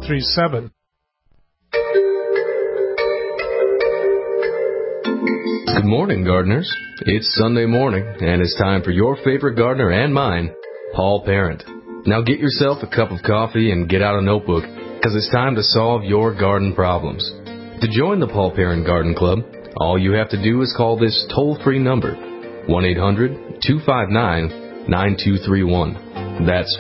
837. Good morning, gardeners. It's Sunday morning, and it's time for your favorite gardener and mine, Paul Parent. Now get yourself a cup of coffee and get out a notebook, because it's time to solve your garden problems. To join the Paul Parent Garden Club, all you have to do is call this toll-free number, 1-800-259-9231. That's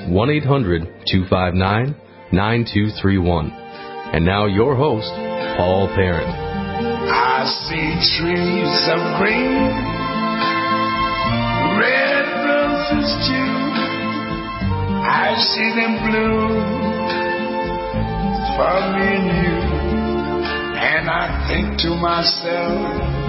1-800-259-9231. And now your host, Paul Parent. I see trees of green, red roses too. I see them bloom for me and you. And I think to myself,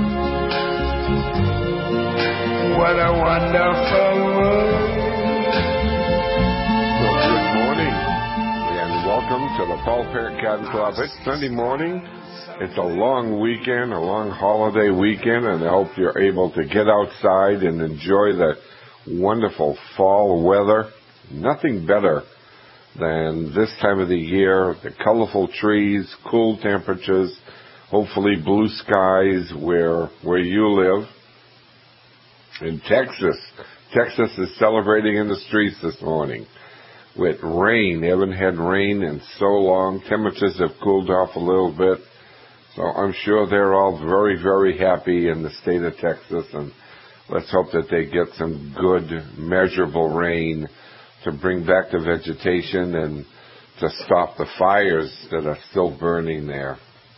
what a wonderful world. Well, good morning, and welcome to the Paul Parent Garden Club. It's Sunday morning. It's a long weekend, a long holiday weekend, and I hope you're able to get outside and enjoy the wonderful fall weather. Nothing better than this time of the year, the colorful trees, cool temperatures, hopefully blue skies where you live. In Texas is celebrating in the streets this morning with rain. They haven't had rain in so long. Temperatures have cooled off a little bit. So I'm sure they're all very, very happy in the state of Texas, and let's hope that they get some good, measurable rain to bring back the vegetation and to stop the fires that are still burning there.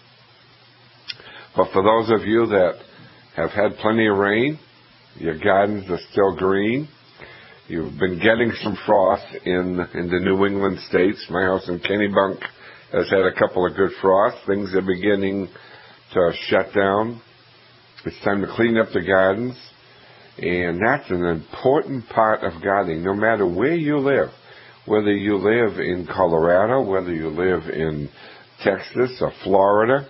But for those of you that have had plenty of rain, your gardens are still green. You've been getting some frost in the New England states. My house in Kennebunk has had a couple of good frosts. Things are beginning to shut down. It's time to clean up the gardens. And that's an important part of gardening, no matter where you live. Whether you live in Colorado, whether you live in Texas or Florida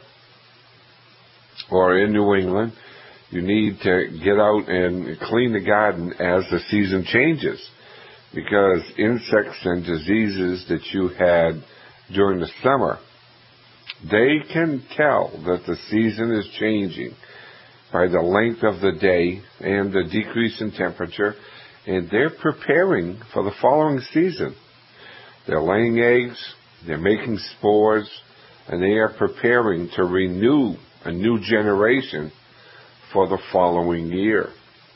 or in New England, you need to get out and clean the garden as the season changes. Because insects and diseases that you had during the summer, they can tell that the season is changing by the length of the day and the decrease in temperature, and they're preparing for the following season. They're laying eggs, they're making spores, and they are preparing to renew a new generation for the following year.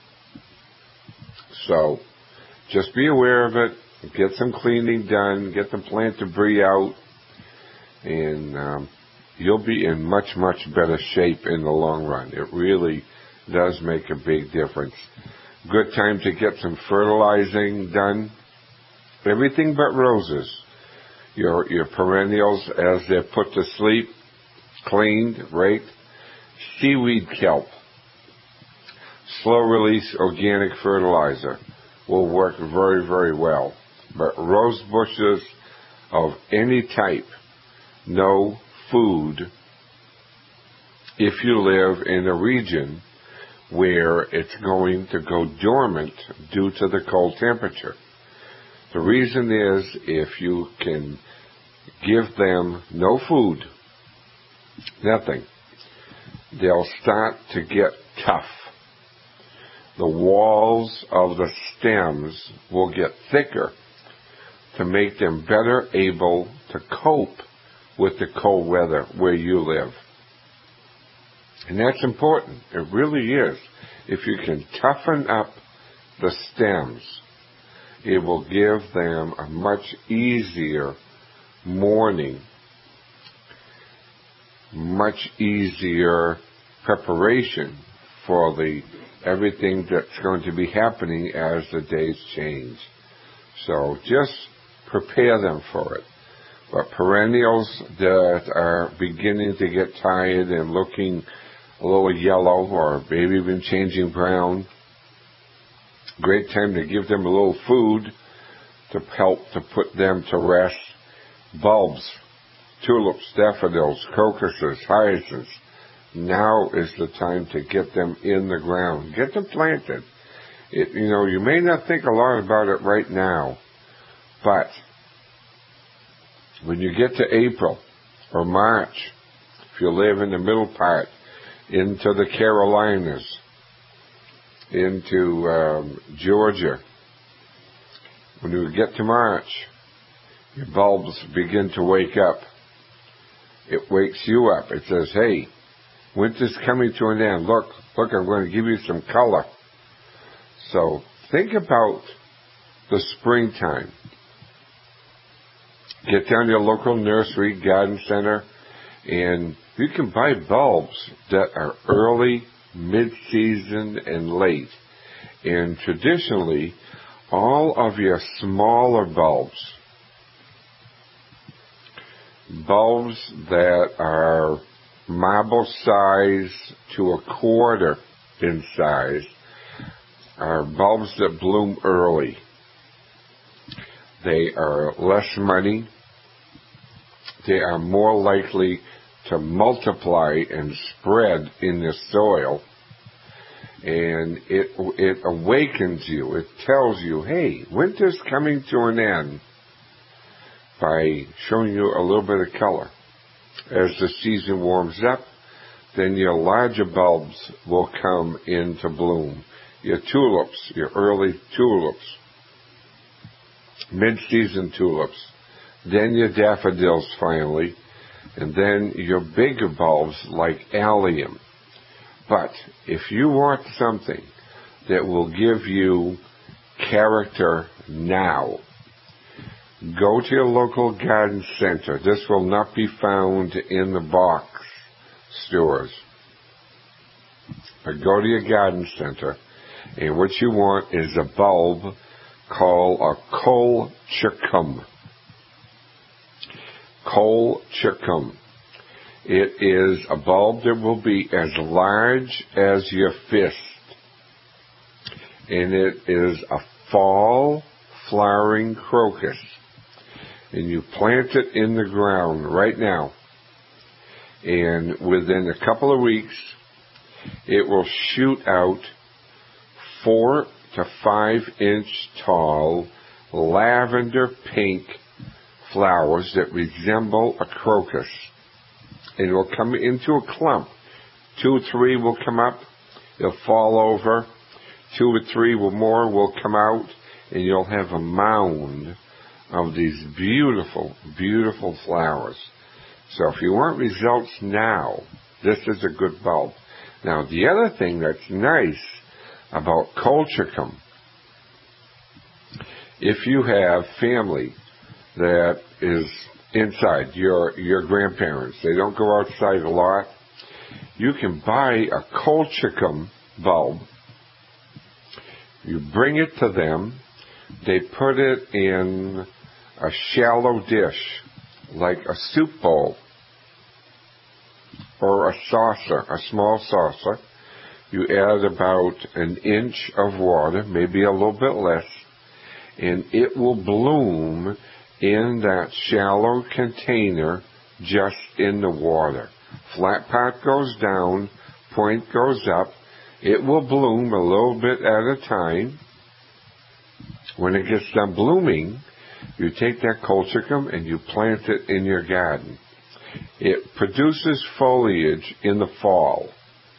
So just be aware of it. Get some cleaning done, get the plant debris out, and you'll be in much, much better shape in the long run. It really does make a big difference. Good time to get some fertilizing done. Everything but roses. Your perennials, as they're put to sleep, cleaned, raked. Seaweed kelp, slow-release organic fertilizer will work very, very well. But rose bushes of any type, no food if you live in a region where it's going to go dormant due to the cold temperature. The reason is if you can give them no food, nothing, they'll start to get tough. The walls of the stems will get thicker to make them better able to cope with the cold weather where you live. And that's important. It really is. If you can toughen up the stems, it will give them a much easier morning, much easier preparation for everything that's going to be happening as the days change. So just prepare them for it. But perennials that are beginning to get tired and looking a little yellow or maybe even changing brown, great time to give them a little food to help to put them to rest. Bulbs, tulips, daffodils, crocuses, hyacinths. Now is the time to get them in the ground. Get them planted. You may not think a lot about it right now, but When you get to April or March, if you live in the middle part, into the Carolinas, into Georgia, when you get to March, your bulbs begin to wake up. It wakes you up. It says, hey, winter's coming to an end. Look, I'm going to give you some color. So think about the springtime. Get down to your local nursery, garden center, and you can buy bulbs that are early, mid-season, and late. And traditionally, all of your smaller bulbs that are marble size to a quarter in size, are bulbs that bloom early. They are less money. They are more likely to multiply and spread in the soil. And it awakens you. It tells you, hey, winter's coming to an end, by showing you a little bit of color. As the season warms up, then your larger bulbs will come into bloom. Your tulips, your early tulips, mid-season tulips, then your daffodils finally, and then your bigger bulbs like allium. But if you want something that will give you character now, go to your local garden center. This will not be found in the box stores. But go to your garden center, and what you want is a bulb called a colchicum. Colchicum. It is a bulb that will be as large as your fist. And it is a fall flowering crocus. And you plant it in the ground right now. And within a couple of weeks, it will shoot out 4 to 5 inch tall lavender pink flowers that resemble a crocus. And it will come into a clump. 2 or 3 will come up. They'll fall over. 2 or 3 more will come out. And you'll have a mound of these beautiful, beautiful flowers. So if you want results now, this is a good bulb. Now, the other thing that's nice about colchicum, if you have family that is inside, your grandparents, they don't go outside a lot, you can buy a colchicum bulb. You bring it to them. They put it in a shallow dish, like a soup bowl or a saucer, a small saucer. You add about 1 inch of water, maybe a little bit less, and it will bloom in that shallow container just in the water. Flat part goes down, point goes up. It will bloom a little bit at a time. When it gets done blooming, you take that colchicum and you plant it in your garden. It produces foliage in the fall.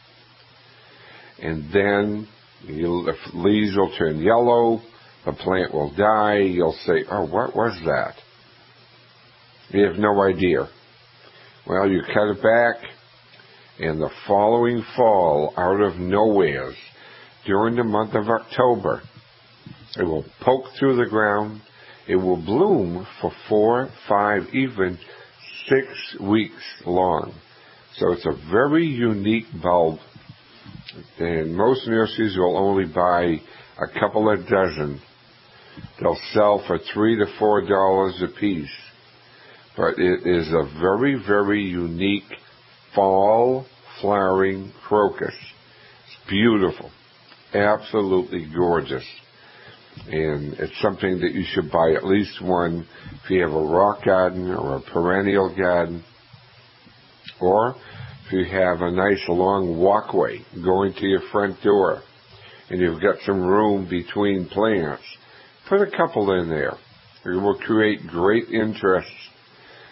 And then the leaves will turn yellow, the plant will die, you'll say, oh, what was that? You have no idea. Well, you cut it back, and the following fall, out of nowhere, during the month of October, it will poke through the ground. It will bloom for 4, 5, even 6 weeks long. So it's a very unique bulb. And most nurseries will only buy a couple of dozen. They'll sell for $3 to $4 a piece. But it is a very, very unique fall flowering crocus. It's beautiful. Absolutely gorgeous. And it's something that you should buy at least one if you have a rock garden or a perennial garden. Or if you have a nice long walkway going to your front door and you've got some room between plants, put a couple in there. It will create great interest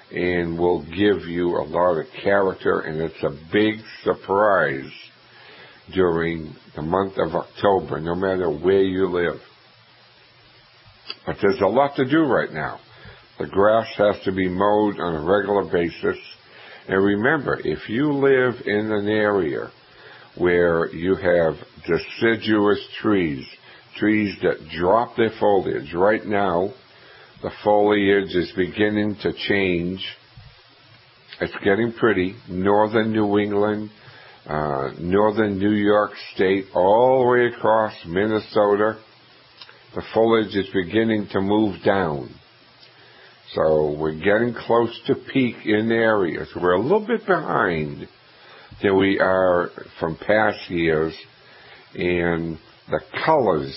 and will give you a lot of character, and it's a big surprise during the month of October, no matter where you live. But there's a lot to do right now. The grass has to be mowed on a regular basis. And remember, if you live in an area where you have deciduous trees that drop their foliage, right now the foliage is beginning to change. It's getting pretty. Northern New England, northern New York State, all the way across Minnesota, the foliage is beginning to move down. So we're getting close to peak in areas. We're a little bit behind than we are from past years, and the colors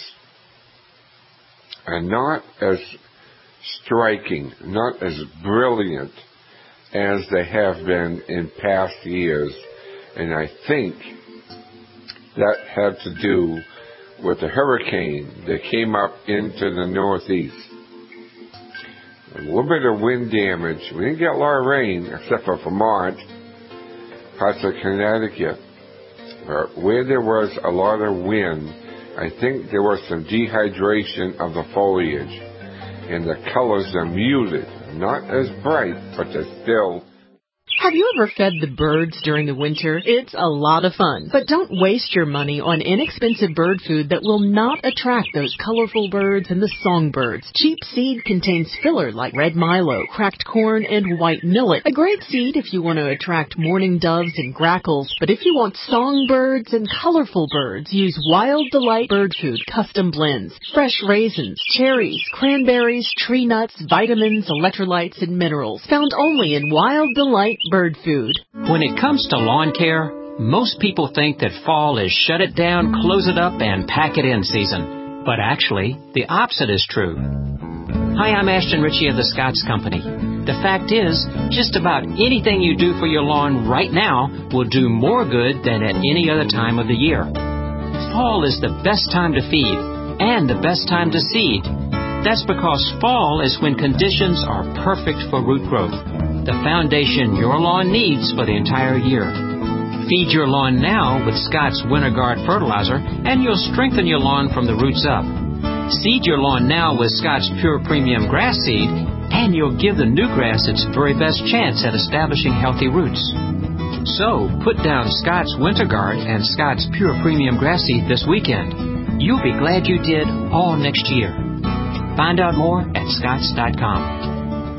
are not as striking, not as brilliant as they have been in past years. And I think that had to do with the hurricane that came up into the Northeast. A little bit of wind damage. We didn't get a lot of rain, except for Vermont, parts of Connecticut. But where there was a lot of wind, I think there was some dehydration of the foliage. And the colors are muted. Not as bright, but they're still... Have you ever fed the birds during the winter? It's a lot of fun. But don't waste your money on inexpensive bird food that will not attract those colorful birds and the songbirds. Cheap seed contains filler like red milo, cracked corn, and white millet. A great seed if you want to attract mourning doves and grackles. But if you want songbirds and colorful birds, use Wild Delight Bird Food Custom Blends. Fresh raisins, cherries, cranberries, tree nuts, vitamins, electrolytes, and minerals. Found only in Wild Delight Bird Food. When it comes to lawn care, most people think that fall is shut it down, close it up, and pack it in season. But actually, the opposite is true. Hi, I'm Ashton Ritchie of the Scotts Company. The fact is, just about anything you do for your lawn right now will do more good than at any other time of the year. Fall is the best time to feed and the best time to seed. That's because fall is when conditions are perfect for root growth, the foundation your lawn needs for the entire year. Feed your lawn now with Scotts Winter Guard fertilizer, and you'll strengthen your lawn from the roots up. Seed your lawn now with Scotts Pure Premium Grass Seed, and you'll give the new grass its very best chance at establishing healthy roots. So, put down Scotts Winter Guard and Scotts Pure Premium Grass Seed this weekend. You'll be glad you did all next year. Find out more at Scotts.com.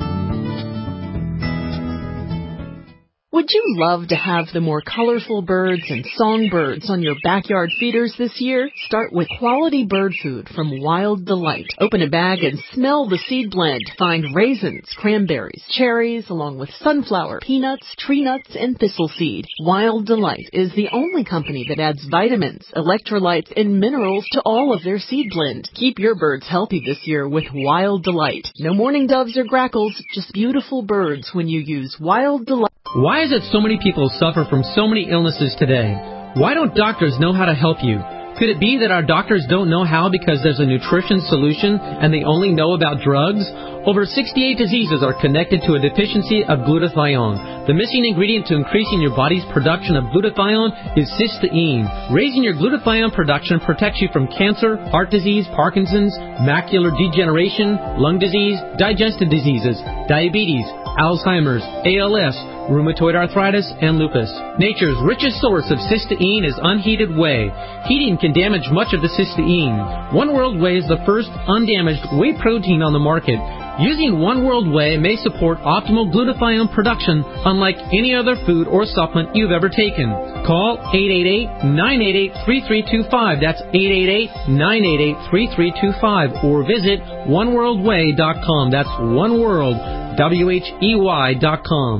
Would you love to have the more colorful birds and songbirds on your backyard feeders this year? Start with quality bird food from Wild Delight. Open a bag and smell the seed blend. Find raisins, cranberries, cherries, along with sunflower, peanuts, tree nuts, and thistle seed. Wild Delight is the only company that adds vitamins, electrolytes, and minerals to all of their seed blend. Keep your birds healthy this year with Wild Delight. No mourning doves or grackles, just beautiful birds when you use Wild Delight. Why is it so many people suffer from so many illnesses today? Why don't doctors know how to help you? Could it be that our doctors don't know how because there's a nutrition solution and they only know about drugs? Over 68 diseases are connected to a deficiency of glutathione. The missing ingredient to increasing your body's production of glutathione is cysteine. Raising your glutathione production protects you from cancer, heart disease, Parkinson's, macular degeneration, lung disease, digestive diseases, diabetes, Alzheimer's, ALS, rheumatoid arthritis, and lupus. Nature's richest source of cysteine is unheated whey. Heating can damage much of the cysteine. One World Whey is the first undamaged whey protein on the market. Using One World Whey may support optimal glutathione production unlike any other food or supplement you've ever taken. Call 888-988-3325. That's 888-988-3325. Or visit oneworldwhey.com. That's oneworld, WHEY.com.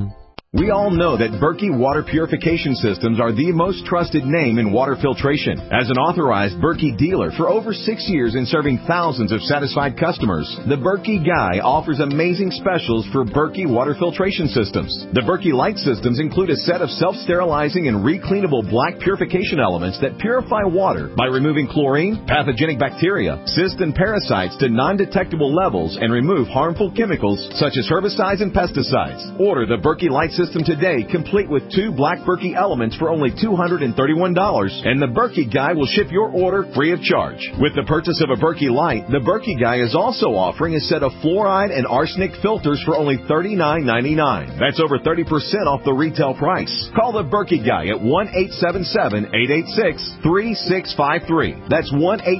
We all know that Berkey Water Purification Systems are the most trusted name in water filtration. As an authorized Berkey dealer for over 6 years and serving thousands of satisfied customers, the Berkey Guy offers amazing specials for Berkey Water Filtration Systems. The Berkey Light Systems include a set of self-sterilizing and recleanable black purification elements that purify water by removing chlorine, pathogenic bacteria, cysts, and parasites to non-detectable levels and remove harmful chemicals such as herbicides and pesticides. Order the Berkey Light System today, complete with 2 black Berkey elements for only $231, and the Berkey Guy will ship your order free of charge. With the purchase of a Berkey Light, the Berkey Guy is also offering a set of fluoride and arsenic filters for only $39.99. That's over 30% off the retail price. Call the Berkey Guy at 1-877-886-3653. That's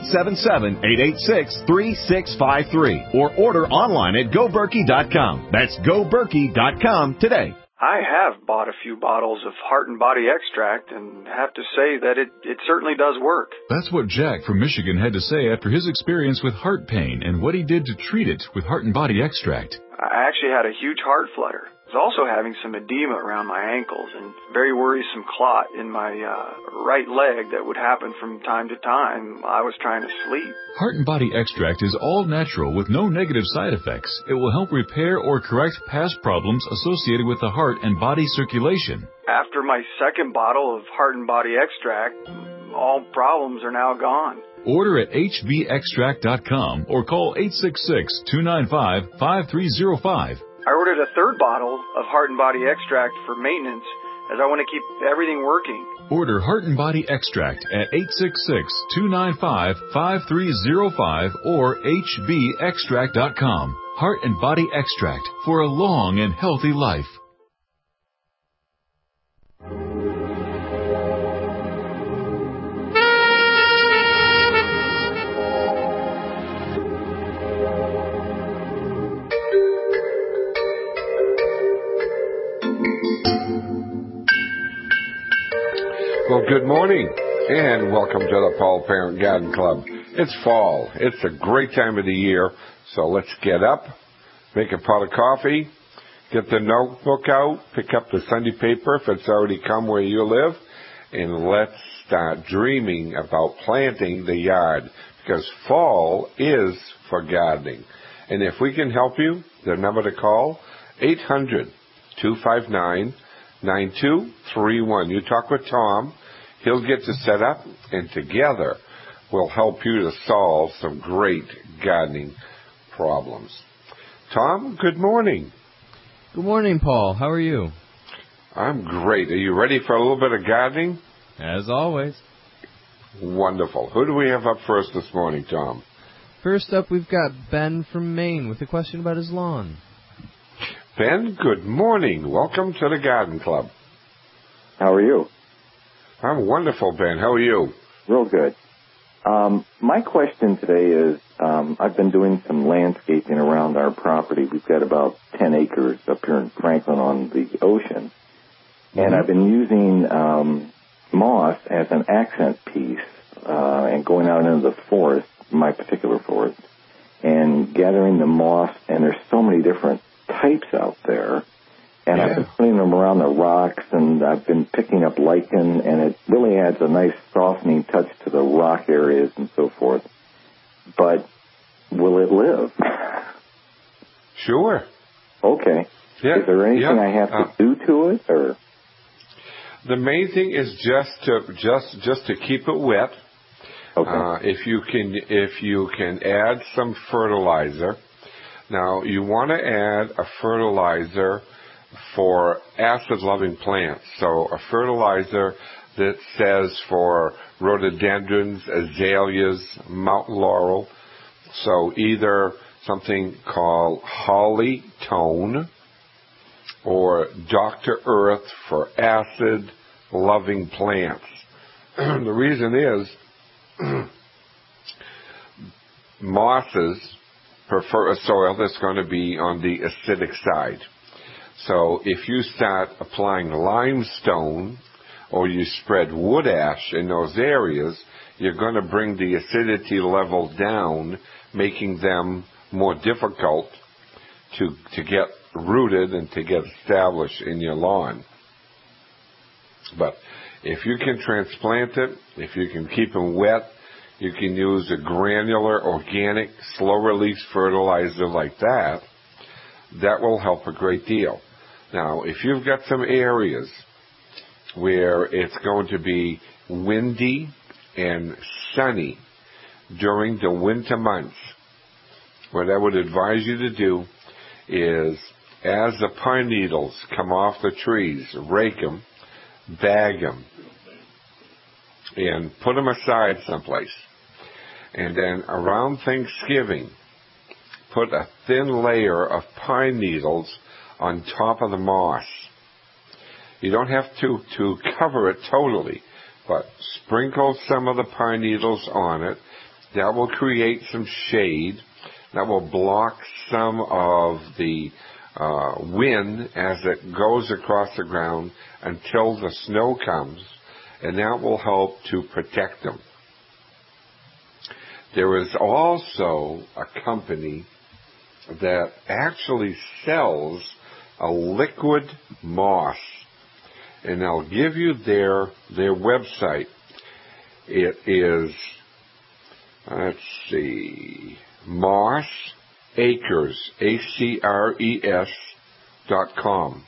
1-877-886-3653. Or order online at GoBerkey.com. That's GoBerkey.com today. I have bought a few bottles of Heart and Body Extract and have to say that it certainly does work. That's what Jack from Michigan had to say after his experience with heart pain and what he did to treat it with Heart and Body Extract. I actually had a huge heart flutter. I was also having some edema around my ankles and very worrisome clot in my right leg that would happen from time to time while I was trying to sleep. Heart and Body Extract is all natural with no negative side effects. It will help repair or correct past problems associated with the heart and body circulation. After my second bottle of Heart and Body Extract, all problems are now gone. Order at hvextract.com or call 866-295-5305. I ordered a third bottle of Heart and Body Extract for maintenance as I want to keep everything working. Order Heart and Body Extract at 866-295-5305 or hvextract.com. Heart and Body Extract for a long and healthy life. Well, good morning, and welcome to the Paul Parent Garden Club. It's fall. It's a great time of the year, so let's get up, make a pot of coffee, get the notebook out, pick up the Sunday paper if it's already come where you live, and let's start dreaming about planting the yard, because fall is for gardening. And if we can help you, the number to call, 800-259-9231. You talk with Tom. He'll get you set up, and together we'll help you to solve some great gardening problems. Tom, good morning. Good morning, Paul. How are you? I'm great. Are you ready for a little bit of gardening? As always. Wonderful. Who do we have up first this morning, Tom? First up, we've got Ben from Maine with a question about his lawn. Ben, good morning. Welcome to the Garden Club. How are you? I'm wonderful, Ben. How are you? Real good. My question today is, I've been doing some landscaping around our property. We've got about 10 acres up here in Franklin on the ocean. And I've been using moss as an accent piece and going out into the forest, my particular forest, and gathering the moss. And there's so many different types out there. And I've been putting them around the rocks, and I've been picking up lichen, and it really adds a nice softening touch to the rock areas and so forth. But will it live? Sure. Okay. Yeah. Is there anything I have to do to it, or? The main thing is just to keep it wet. Okay. If you can add some fertilizer. Now, you want to add a fertilizer for acid-loving plants. So a fertilizer that says for rhododendrons, azaleas, mountain laurel. So either something called Holly Tone or Dr. Earth for acid-loving plants. The reason is mosses prefer a soil that's going to be on the acidic side. So if you start applying limestone or you spread wood ash in those areas, you're going to bring the acidity level down, making them more difficult to get rooted and to get established in your lawn. But if you can transplant it, if you can keep them wet, you can use a granular, organic, slow-release fertilizer like that. That will help a great deal. Now, if you've got some areas where it's going to be windy and sunny during the winter months, what I would advise you to do is, as the pine needles come off the trees, rake them, bag them, and put them aside someplace. And then around Thanksgiving, put a thin layer of pine needles on top of the moss. You don't have to cover it totally, but sprinkle some of the pine needles on it. That will create some shade. That will block some of the wind as it goes across the ground until the snow comes, and that will help to protect them. There is also a company that actually sells a liquid moss, and I'll give you their website. It is, let's see, Moss Acres, ACRES.com.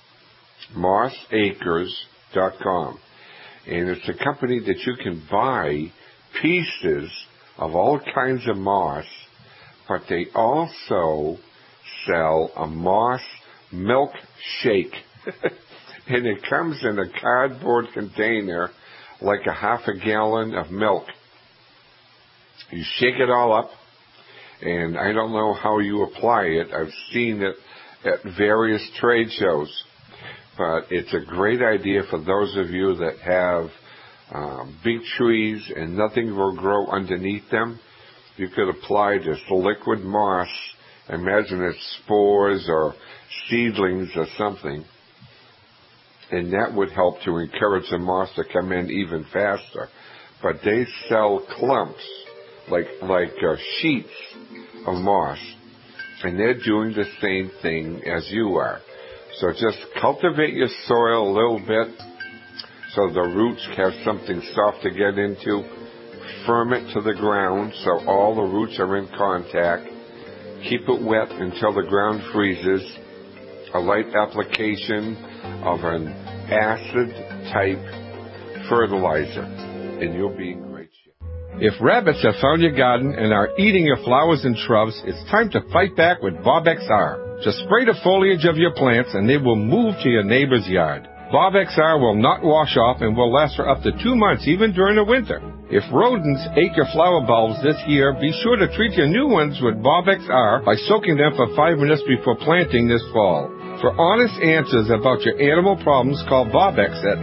MossAcres.com. And it's a company that you can buy pieces of all kinds of moss, but they also sell a moss milkshake. And it comes in a cardboard container like a half a gallon of milk. You shake it all up, and I don't know how you apply it. I've seen it at various trade shows, but it's a great idea for those of you that have big trees and nothing will grow underneath them. You could apply this liquid moss. Imagine it's spores or seedlings or something, and that would help to encourage the moss to come in even faster. But they sell clumps, like sheets of moss, and they're doing the same thing as you are. So just cultivate your soil a little bit so the roots have something soft to get into. Firm it to the ground so all the roots are in contact. Keep it wet until the ground freezes. A light application of an acid-type fertilizer, and you'll be in great shape. If rabbits have found your garden and are eating your flowers and shrubs, it's time to fight back with Bob XR. Just spray the foliage of your plants and they will move to your neighbor's yard. Bob XR will not wash off and will last for up to 2 months, even during the winter. If rodents ate your flower bulbs this year, be sure to treat your new ones with Bob XR by soaking them for 5 minutes before planting this fall. For honest answers about your animal problems, call Bob X at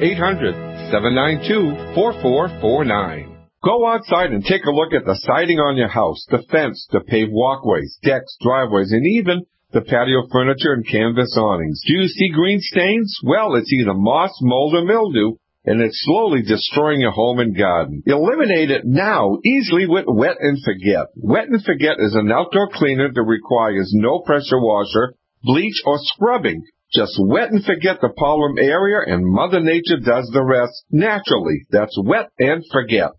800-792-4449. Go outside and take a look at the siding on your house, the fence, the paved walkways, decks, driveways, and even the patio furniture and canvas awnings. Do you see green stains? Well, it's either moss, mold, or mildew, and it's slowly destroying your home and garden. Eliminate it now easily with Wet and Forget. Wet and Forget is an outdoor cleaner that requires no pressure washer, bleach, or scrubbing. Just wet and forget the problem area, and Mother Nature does the rest naturally. That's Wet and Forget.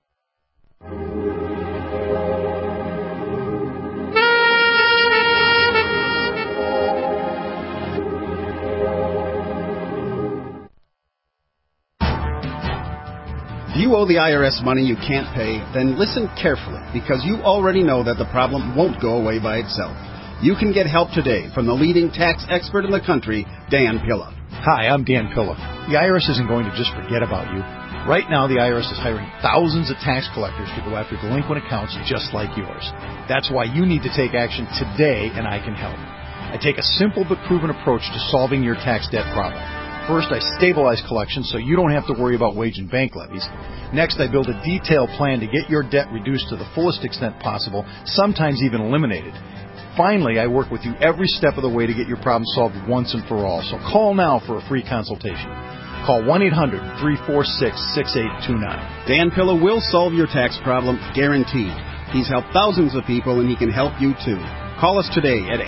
If you owe the IRS money you can't pay, then listen carefully, because you already know that the problem won't go away by itself. You can get help today from the leading tax expert in the country, Dan Pilla. Hi, I'm Dan Pilla. The IRS isn't going to just forget about you. Right now, the IRS is hiring thousands of tax collectors to go after delinquent accounts just like yours. That's why you need to take action today, and I can help. I take a simple but proven approach to solving your tax debt problem. First, I stabilize collections so you don't have to worry about wage and bank levies. Next, I build a detailed plan to get your debt reduced to the fullest extent possible, sometimes even eliminated. Finally, I work with you every step of the way to get your problem solved once and for all. So call now for a free consultation. Call 1-800-346-6829. Dan Pilla will solve your tax problem, guaranteed. He's helped thousands of people, and he can help you too. Call us today at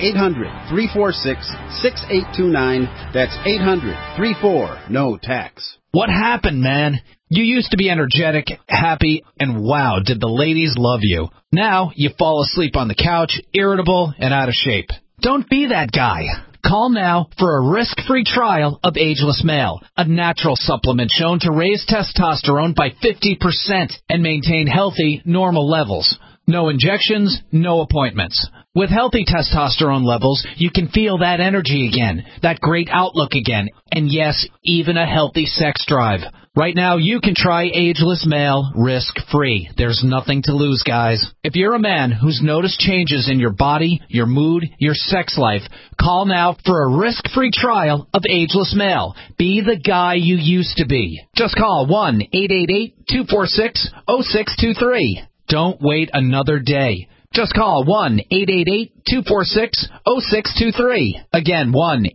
800-346-6829. That's 800-34-NO-TAX. What happened, man? You used to be energetic, happy, and wow, did the ladies love you. Now you fall asleep on the couch, irritable, and out of shape. Don't be that guy. Call now for a risk-free trial of Ageless Male, a natural supplement shown to raise testosterone by 50% and maintain healthy, normal levels. No injections, no appointments. With healthy testosterone levels, you can feel that energy again, that great outlook again, and yes, even a healthy sex drive. Right now, you can try Ageless Male risk-free. There's nothing to lose, guys. If you're a man who's noticed changes in your body, your mood, your sex life, call now for a risk-free trial of Ageless Male. Be the guy you used to be. Just call 1-888-246-0623. Don't wait another day. Just call 1-888-246-0623. Again,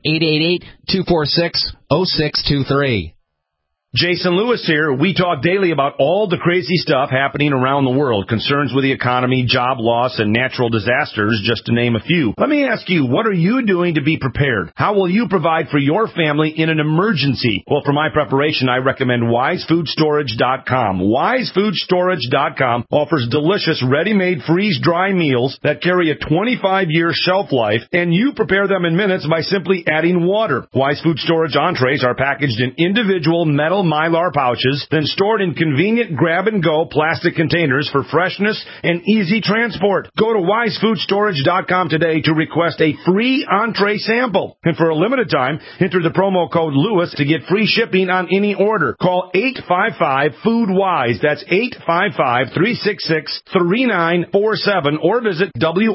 1-888-246-0623. Jason Lewis here. We talk daily about all the crazy stuff happening around the world, concerns with the economy, job loss, and natural disasters, just to name a few. Let me ask you, what are you doing to be prepared? How will you provide for your family in an emergency? Well, for my preparation, I recommend WiseFoodStorage.com. WiseFoodStorage.com offers delicious, ready-made, freeze-dry meals that carry a 25-year shelf life, and you prepare them in minutes by simply adding water. Wise Food Storage entrees are packaged in individual metal Mylar pouches, then stored in convenient grab-and-go plastic containers for freshness and easy transport. Go to WiseFoodStorage.com today to request a free entree sample. And for a limited time, enter the promo code Lewis to get free shipping on any order. Call 855-FOOD-WISE. That's 855-366-3947 or visit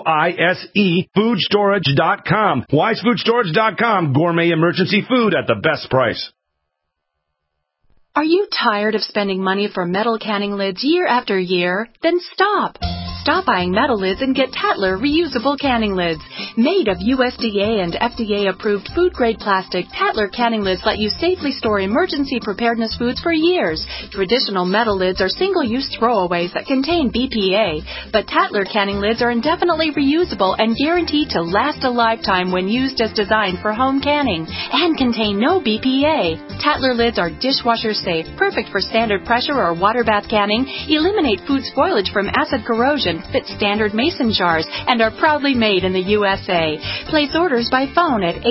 WISEFoodstorage.com. WiseFoodStorage.com. Gourmet emergency food at the best price. Are you tired of spending money for metal canning lids year after year? Then stop. Stop buying metal lids and get Tatler reusable canning lids. Made of USDA and FDA-approved food-grade plastic, Tatler canning lids let you safely store emergency preparedness foods for years. Traditional metal lids are single-use throwaways that contain BPA, but Tatler canning lids are indefinitely reusable and guaranteed to last a lifetime when used as designed for home canning and contain no BPA. Tatler lids are dishwasher safe, perfect for standard pressure or water bath canning, eliminate food spoilage from acid corrosion, fit standard mason jars, and are proudly made in the USA. Place orders by phone at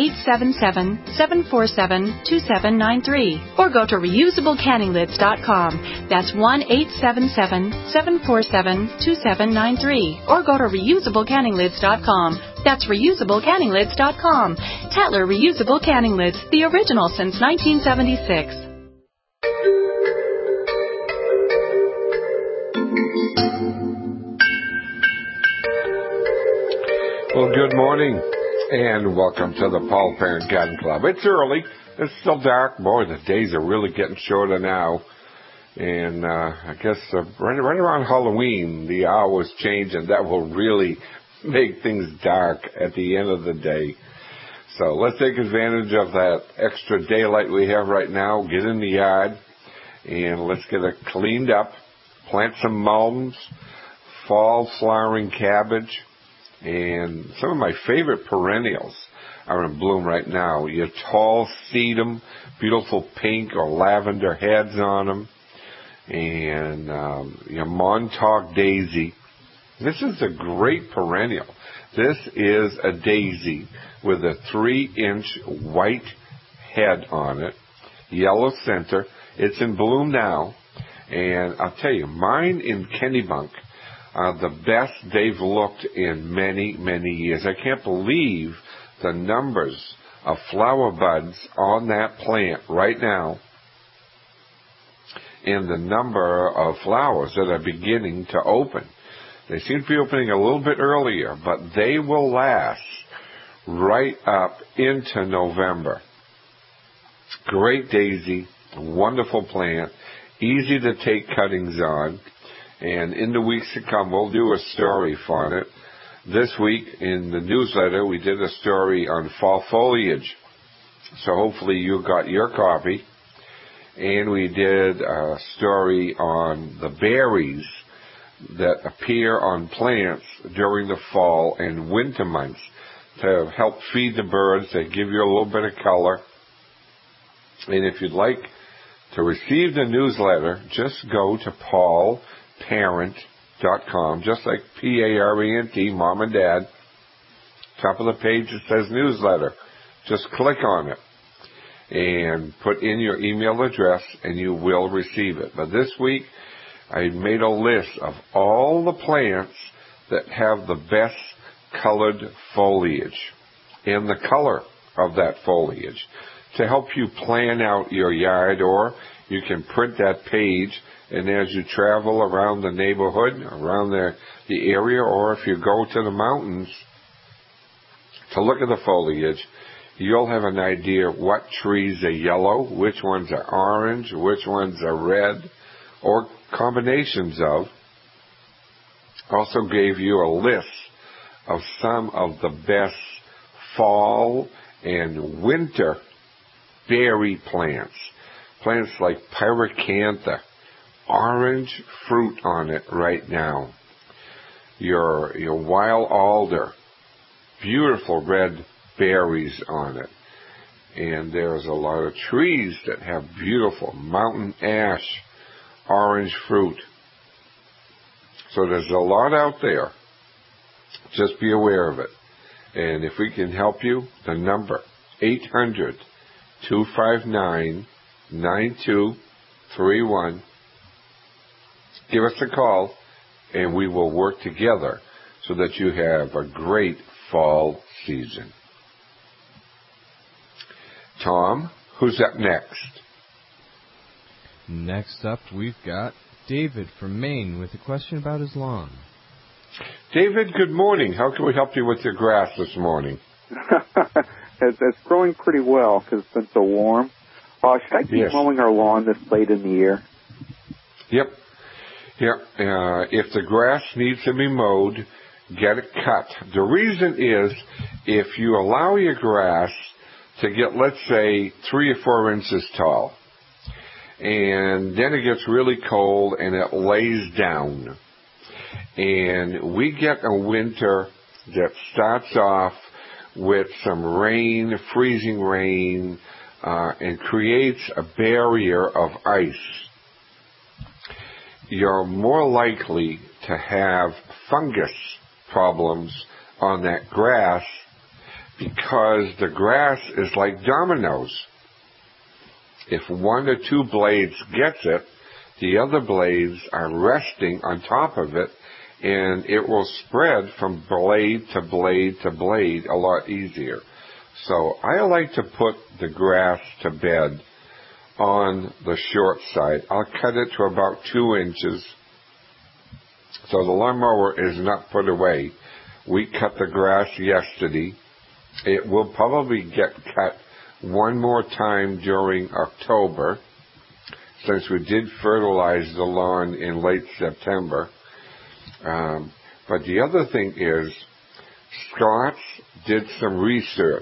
877-747-2793 or go to reusablecanninglids.com. That's 1-877-747-2793 or go to reusablecanninglids.com. That's reusablecanninglids.com. Tatler Reusable Canning Lids, the original since 1976. Well, good morning, and welcome to the Paul Parent Garden Club. It's early. It's still dark. Boy, the days are really getting shorter now. And I guess right around Halloween, the hours change, and that will really make things dark at the end of the day. So let's take advantage of that extra daylight we have right now. Get in the yard, and let's get it cleaned up. Plant some mulms, fall flowering cabbage, and some of my favorite perennials are in bloom right now. Your tall sedum, beautiful pink or lavender heads on them, and your Montauk daisy. This is a great perennial. This is a daisy with a 3-inch white head on it, yellow center. It's in bloom now, and I'll tell you, mine in Kennebunk are the best they've looked in many, many years. I can't believe the numbers of flower buds on that plant right now and the number of flowers that are beginning to open. They seem to be opening a little bit earlier, but they will last right up into November. Great daisy, wonderful plant, easy to take cuttings on. And in the weeks to come, we'll do a story on it. This week in the newsletter, we did a story on fall foliage. So hopefully you got your copy. And we did a story on the berries that appear on plants during the fall and winter months to help feed the birds. They give you a little bit of color. And if you'd like to receive the newsletter, just go to paulparent.com, just like Parent, Mom and Dad. Top of the page it says newsletter. Just click on it and put in your email address and you will receive it. But this week I made a list of all the plants that have the best colored foliage and the color of that foliage to help you plan out your yard, or you can print that page, and as you travel around the neighborhood, around the area, or if you go to the mountains to look at the foliage, you'll have an idea what trees are yellow, which ones are orange, which ones are red, or combinations of. Also gave you a list of some of the best fall and winter berry plants. Plants like pyracantha, orange fruit on it right now. Your wild alder, beautiful red berries on it. And there's a lot of trees that have beautiful mountain ash, orange fruit. So there's a lot out there. Just be aware of it. And if we can help you, the number 800-259-9231. Give us a call and we will work together so that you have a great fall season. Tom, who's up next? Next up, we've got David from Maine with a question about his lawn. David, good morning. How can we help you with your grass this morning? It's growing pretty well because it's been so warm. Should I keep mowing our lawn this late in the year? Yep. If the grass needs to be mowed, get it cut. The reason is if you allow your grass to get, let's say, 3 or 4 inches tall, and then it gets really cold and it lays down, and we get a winter that starts off with some rain, freezing rain, and creates a barrier of ice, you're more likely to have fungus problems on that grass because the grass is like dominoes. If 1 or 2 blades gets it, the other blades are resting on top of it, and it will spread from blade to blade to blade a lot easier. So I like to put the grass to bed on the short side. I'll cut it to about 2 inches so the lawnmower is not put away. We cut the grass yesterday. It will probably get cut one more time during October, since we did fertilize the lawn in late September. But the other thing is, Scott's did some research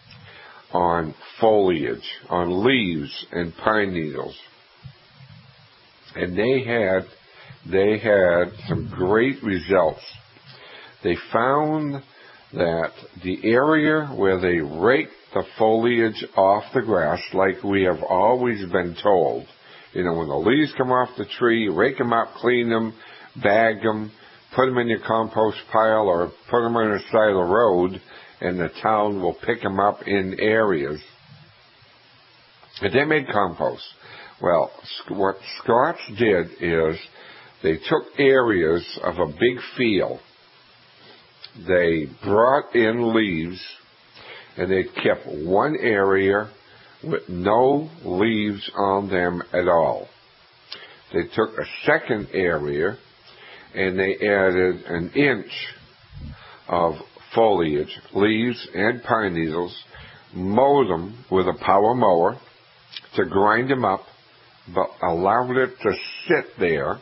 on foliage, on leaves and pine needles. And they had some great results. They found that the area where they rake the foliage off the grass, like we have always been told, when the leaves come off the tree, rake them up, clean them, bag them, put them in your compost pile or put them on the side of the road, and the town will pick them up in areas. And they made compost. Well, what Scott's did is they took areas of a big field. They brought in leaves, and they kept one area with no leaves on them at all. They took a second area, and they added 1 inch of foliage, leaves, and pine needles, mowed them with a power mower to grind them up, but allowed it to sit there.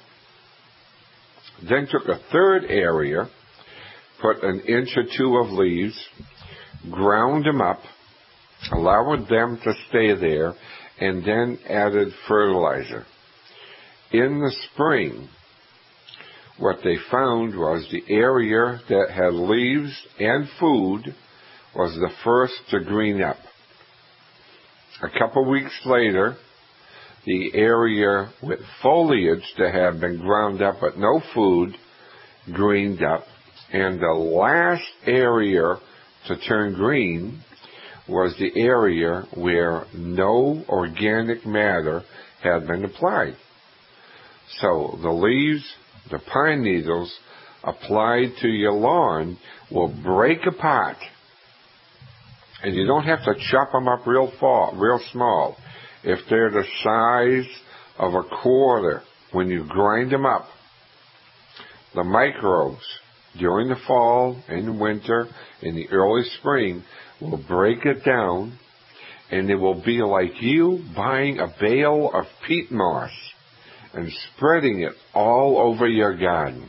Then took a third area, put 1 inch or 2 of leaves, ground them up, allowed them to stay there, and then added fertilizer. In the spring, what they found was the area that had leaves and food was the first to green up. A couple weeks later, the area with foliage that had been ground up but no food greened up, and the last area to turn green was the area where no organic matter had been applied. So the leaves, the pine needles applied to your lawn will break apart. And you don't have to chop them up real small. If they're the size of a quarter, when you grind them up, the microbes during the fall and the winter and the early spring will break it down, and it will be like you buying a bale of peat moss and spreading it all over your garden.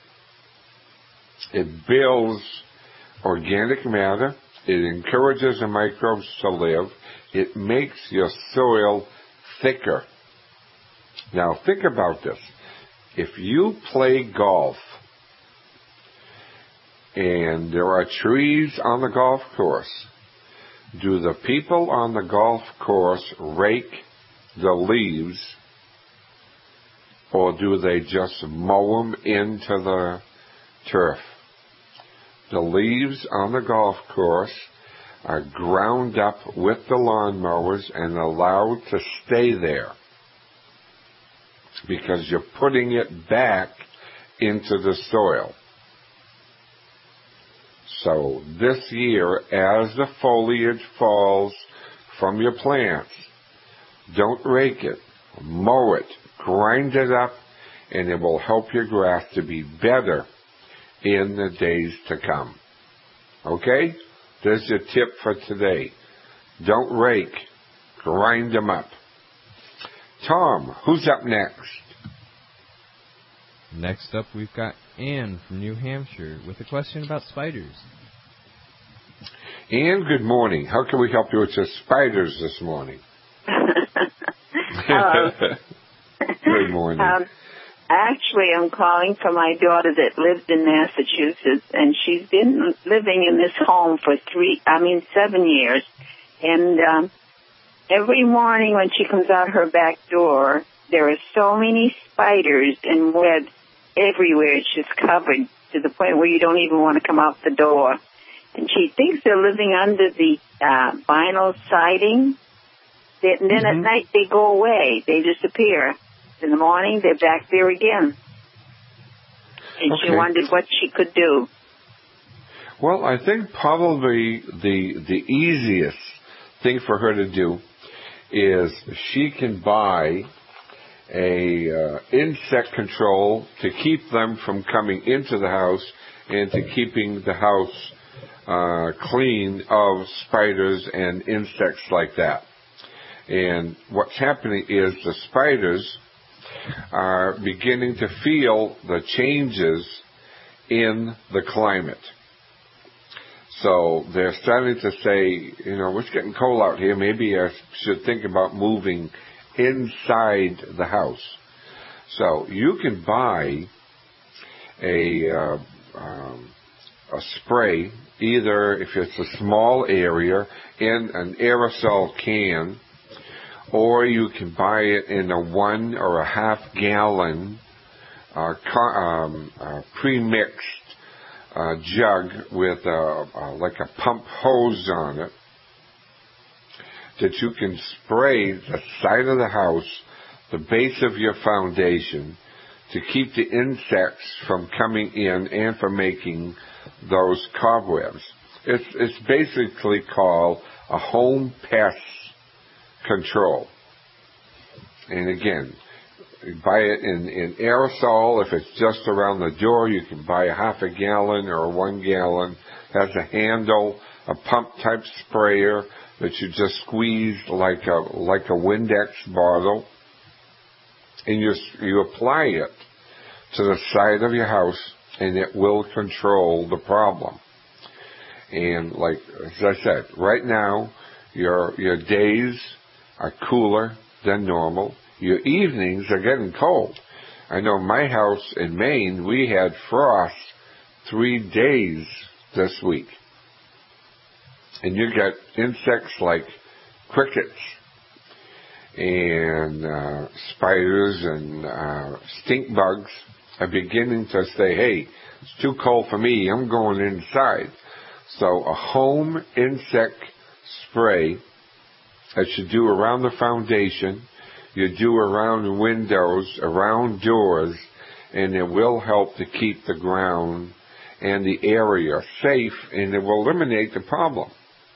It builds organic matter. It encourages the microbes to live. It makes your soil thicker. Now think about this. If you play golf and there are trees on the golf course, do the people on the golf course rake the leaves, or do they just mow them into the turf? The leaves on the golf course are ground up with the lawnmowers and allowed to stay there because you're putting it back into the soil. So this year, as the foliage falls from your plants, don't rake it, mow it, grind it up, and it will help your grass to be better in the days to come. Okay? There's your tip for today. Don't rake, grind them up. Tom, who's up next? Next up, we've got Anne from New Hampshire with a question about spiders. Anne, good morning. How can we help you with your spiders this morning? Good morning. Actually, I'm calling for my daughter that lives in Massachusetts, and she's been living in this home for 7 years. And every morning when she comes out her back door, there are so many spiders and webs everywhere. It's just covered to the point where you don't even want to come out the door. And she thinks they're living under the vinyl siding. And then at night they go away. They disappear. In the morning, they're back there again. And she wondered what she could do. Well, I think probably the easiest thing for her to do is she can buy a insect control to keep them from coming into the house and to keeping the house clean of spiders and insects like that. And what's happening is the spiders are beginning to feel the changes in the climate. So they're starting to say, it's getting cold out here. Maybe I should think about moving inside the house. So you can buy a spray, either if it's a small area in an aerosol can, or you can buy it in a 1 or a half gallon pre-mixed jug with like a pump hose on it that you can spray the side of the house, the base of your foundation, to keep the insects from coming in and from making those cobwebs. It's basically called a home pest control. And again, you buy it in aerosol. If it's just around the door, you can buy a half a gallon or a 1 gallon. Has a handle, a pump type sprayer that you just squeeze like a Windex bottle, and you apply it to the side of your house, and it will control the problem. And like as I said, right now your days are cooler than normal. Your evenings are getting cold. I know my house in Maine, we had frost 3 days this week. And you got insects like crickets and spiders and stink bugs are beginning to say, hey, it's too cold for me, I'm going inside. So a home insect spray that you do around the foundation, you do around windows, around doors, and it will help to keep the ground and the area safe, and it will eliminate the problem.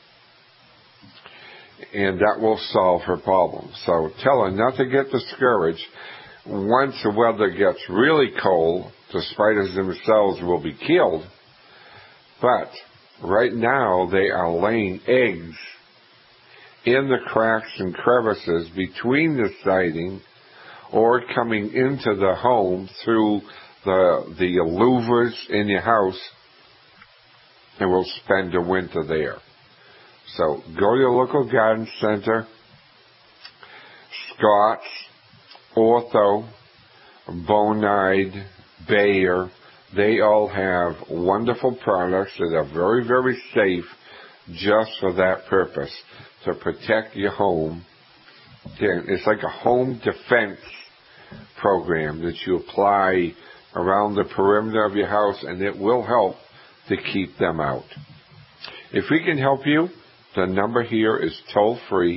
And that will solve her problem. So tell her not to get discouraged. Once the weather gets really cold, the spiders themselves will be killed. But right now they are laying eggs in the cracks and crevices between the siding or coming into the home through the louvers in your house, and will spend the winter there. So go to your local garden center, Scott's, Ortho, Bonide, Bayer. They all have wonderful products that are very, very safe just for that purpose, to protect your home. It's like a home defense program that you apply around the perimeter of your house, and it will help to keep them out. If we can help you, the number here is toll-free,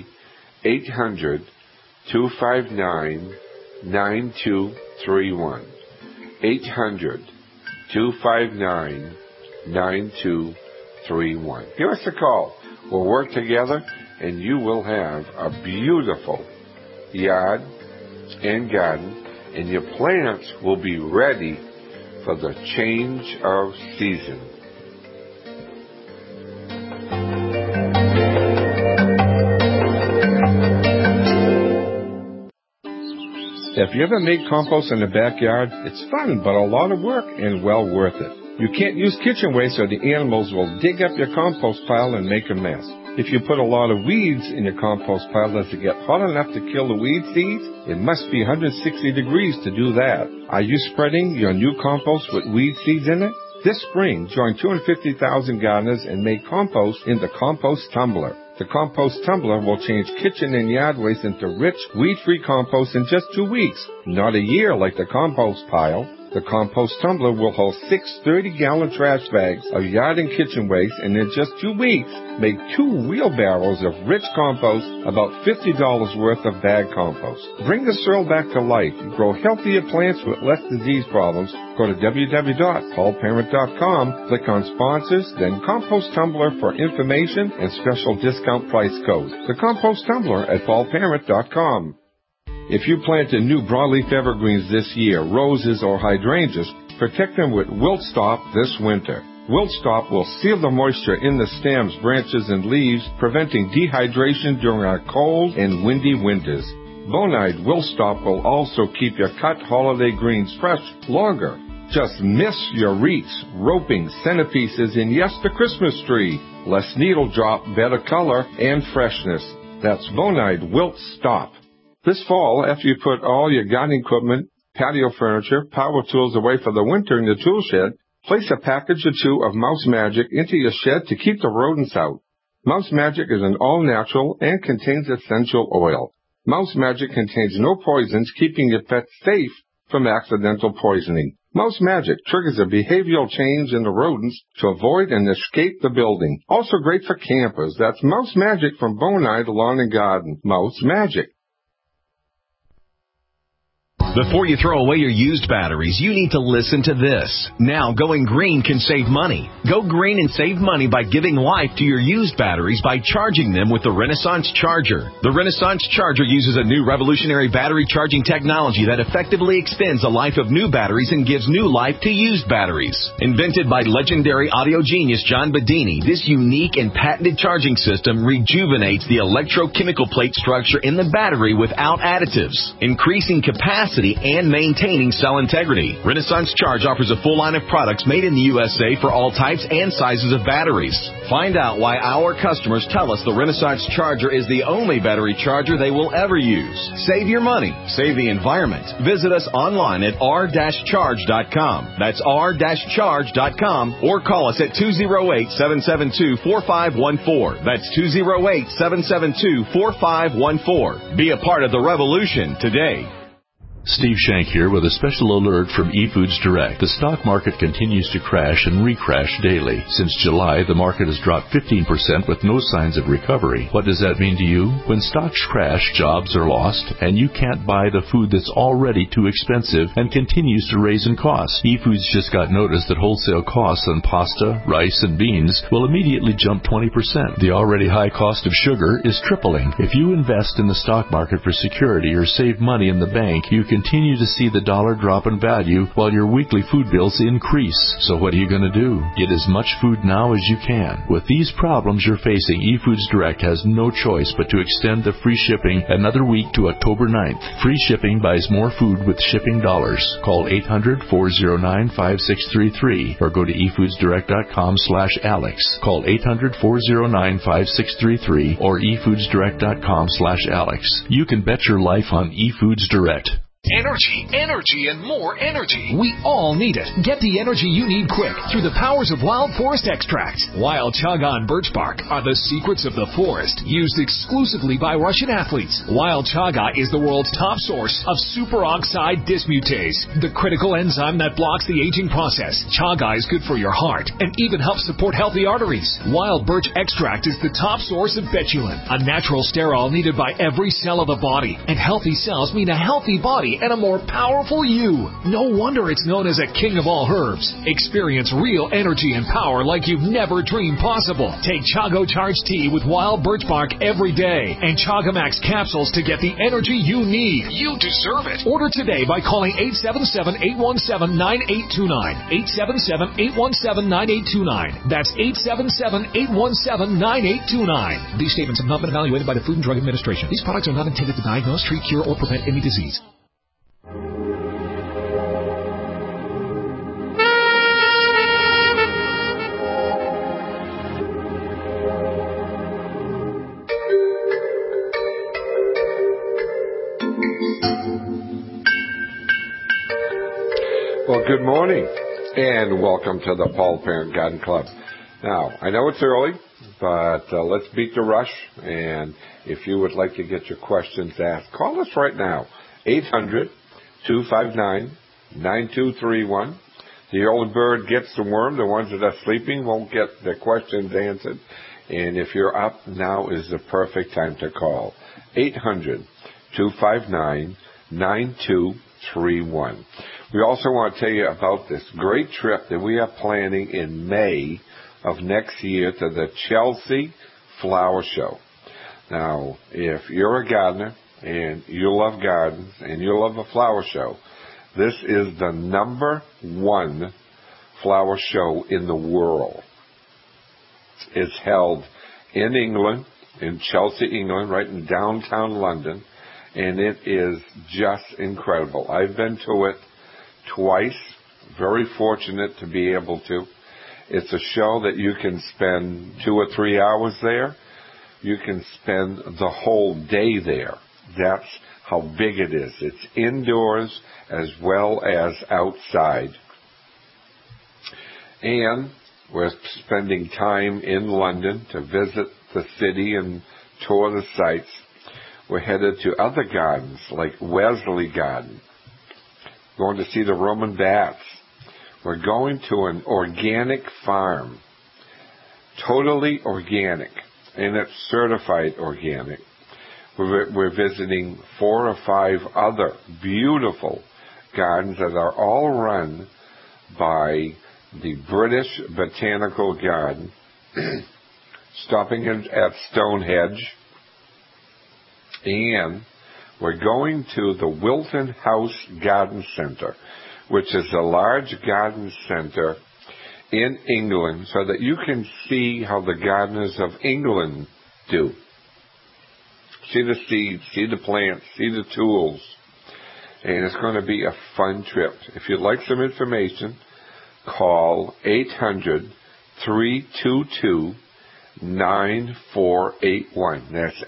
800-259-9231. 800-259-9231. Give us a call. We'll work together, and you will have a beautiful yard and garden, and your plants will be ready for the change of season. If you ever make compost in the backyard, it's fun, but a lot of work and well worth it. You can't use kitchen waste or the animals will dig up your compost pile and make a mess. If you put a lot of weeds in your compost pile, does it get hot enough to kill the weed seeds? It must be 160 degrees to do that. Are you spreading your new compost with weed seeds in it? This spring, join 250,000 gardeners and make compost in the Compost Tumbler. The Compost Tumbler will change kitchen and yard waste into rich, weed-free compost in just 2 weeks. Not a year like the compost pile. The Compost Tumbler will hold 6 30-gallon trash bags of yard and kitchen waste, and in just 2 weeks, make 2 wheelbarrows of rich compost, about $50 worth of bag compost. Bring the soil back to life. Grow healthier plants with less disease problems. Go to www.paulparent.com, click on Sponsors, then Compost Tumbler for information and special discount price code. The Compost Tumbler at paulparent.com. If you planted new broadleaf evergreens this year, roses or hydrangeas, protect them with Wilt Stop this winter. Wilt Stop will seal the moisture in the stems, branches, and leaves, preventing dehydration during our cold and windy winters. Bonide Wilt Stop will also keep your cut holiday greens fresh longer. Just miss your wreaths, roping, centerpieces, and yes, the Christmas tree. Less needle drop, better color, and freshness. That's Bonide Wilt Stop. This fall, after you put all your gardening equipment, patio furniture, power tools away for the winter in the tool shed, place a package or 2 of Mouse Magic into your shed to keep the rodents out. Mouse Magic is an all-natural and contains essential oil. Mouse Magic contains no poisons, keeping your pet safe from accidental poisoning. Mouse Magic triggers a behavioral change in the rodents to avoid and escape the building. Also great for campers. That's Mouse Magic from Bonide Lawn and Garden. Mouse Magic. Before you throw away your used batteries, you need to listen to this. Now, going green can save money. Go green and save money by giving life to your used batteries by charging them with the Renaissance Charger. The Renaissance Charger uses a new revolutionary battery charging technology that effectively extends the life of new batteries and gives new life to used batteries. Invented by legendary audio genius John Bedini, this unique and patented charging system rejuvenates the electrochemical plate structure in the battery without additives, increasing capacity quality and maintaining cell integrity. Renaissance Charge offers a full line of products made in the USA for all types and sizes of batteries. Find out why our customers tell us the Renaissance Charger is the only battery charger they will ever use. Save your money. Save the environment. Visit us online at r-charge.com. That's r-charge.com, or call us at 208-772-4514. That's 208-772-4514. Be a part of the revolution today. Steve Shank here with a special alert from eFoods Direct. The stock market continues to crash and recrash daily. Since July, the market has dropped 15% with no signs of recovery. What does that mean to you? When stocks crash, jobs are lost, and you can't buy the food that's already too expensive and continues to raise in cost. eFoods just got notice that wholesale costs on pasta, rice, and beans will immediately jump 20%. The already high cost of sugar is tripling. If you invest in the stock market for security or save money in the bank, you continue to see the dollar drop in value while your weekly food bills increase. So what are you going to do? Get as much food now as you can. With these problems you're facing, eFoods Direct has no choice but to extend the free shipping another week to October 9th. Free shipping buys more food with shipping dollars. Call 800-409-5633 or go to efoodsdirect.com/Alex. Call 800-409-5633 or efoodsdirect.com/Alex. You can bet your life on eFoods Direct. Energy, energy, and more energy. We all need it. Get the energy you need quick through the powers of Wild Forest Extracts. Wild Chaga and birch bark are the secrets of the forest, used exclusively by Russian athletes. Wild Chaga is the world's top source of superoxide dismutase, the critical enzyme that blocks the aging process. Chaga is good for your heart and even helps support healthy arteries. Wild birch extract is the top source of betulin, a natural sterol needed by every cell of the body. And healthy cells mean a healthy body and a more powerful you. No wonder it's known as a king of all herbs. Experience real energy and power like you've never dreamed possible. Take Chago Charge Tea with wild birch bark every day and Chagamax capsules to get the energy you need. You deserve it. Order today by calling 877-817-9829. 877-817-9829. That's 877-817-9829. These statements have not been evaluated by the Food and Drug Administration. These products are not intended to diagnose, treat, cure, or prevent any disease. Well, good morning, and welcome to the Paul Parent Garden Club. Now, I know it's early, but let's beat the rush, and if you would like to get your questions asked, call us right now, 800-259-9231. The old bird gets the worm. The ones that are sleeping won't get their questions answered. And if you're up, now is the perfect time to call, 800-259-9231. We also want to tell you about this great trip that we are planning in May of next year to the Chelsea Flower Show. Now, if you're a gardener and you love gardens and you love a flower show, this is the #1 flower show in the world. It's held in England, in Chelsea, England, right in downtown London, and it is just incredible. I've been to it twice, very fortunate to be able to. It's a show that you can spend 2 or 3 hours there. You can spend the whole day there. That's how big it is. It's indoors as well as outside. And we're spending time in London to visit the city and tour the sites. We're headed to other gardens like Wesley Garden. Going to see the Roman bats. We're going to an organic farm, totally organic, and it's certified organic. We're visiting 4 or 5 other beautiful gardens that are all run by the British Botanical Garden, stopping at Stonehenge, and we're going to the Wilton House Garden Centre, which is a large garden center in England, so that you can see how the gardeners of England do. See the seeds, see the plants, see the tools. and it's going to be a fun trip. If you'd like some information, call 800-322-9481. That's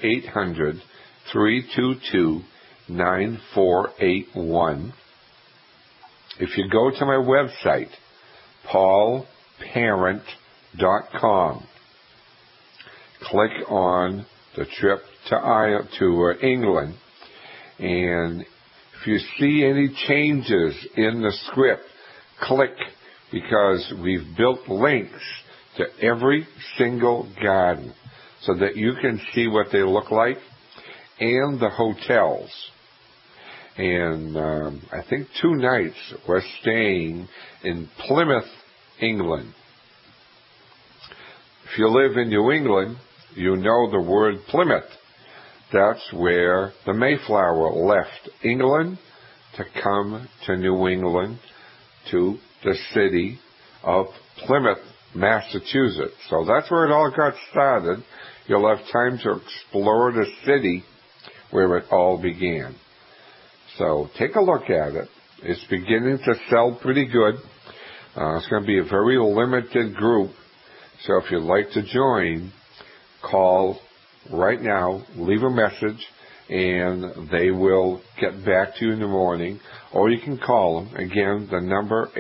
800-322-9481. If you go to my website, paulparent.com, click on the trip to England, and if you see any changes in the script, click, because we've built links to every single garden so that you can see what they look like, and the hotels. And I think 2 nights we're staying in Plymouth, England. If you live in New England, you know the word Plymouth. That's where the Mayflower left England to come to New England, to the city of Plymouth, Massachusetts. So that's where it all got started. You'll have time to explore the city where it all began. So take a look at it. It's beginning to sell pretty good. It's going to be a very limited group. So if you'd like to join, call right now, leave a message, and they will get back to you in the morning. Or you can call them. Again, the number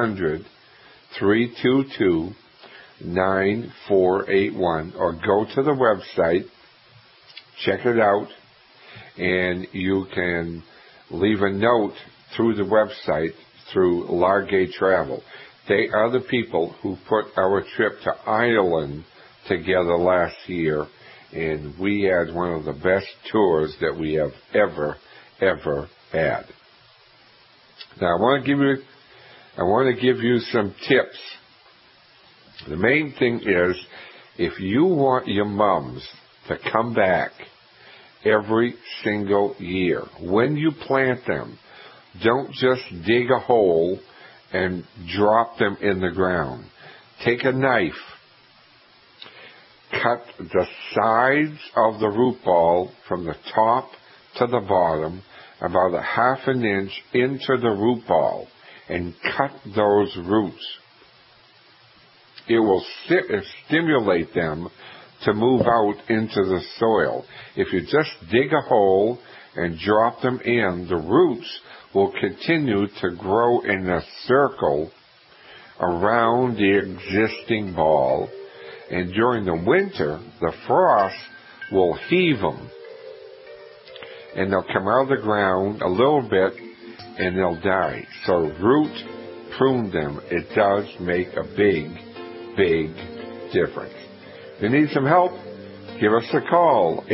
800-322-9481. Or go to the website, check it out, and you can leave a note through the website through Largate Travel. They are the people who put our trip to Ireland together last year, and we had one of the best tours that we have ever had. Now I want to give you some tips. The main thing is, if you want your mums to come back every single year, when you plant them, don't just dig a hole and drop them in the ground. Take a knife, cut the sides of the root ball from the top to the bottom about 1/2 inch into the root ball, and cut those roots. It will stimulate them to move out into the soil. If you just dig a hole and drop them in, the roots will continue to grow in a circle around the existing ball, and during the winter, the frost will heave them, and they'll come out of the ground a little bit, and they'll die. So root prune them. It does make a big difference. If you need some help, give us a call,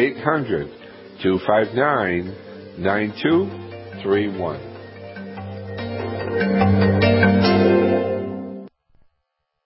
800-259-9231.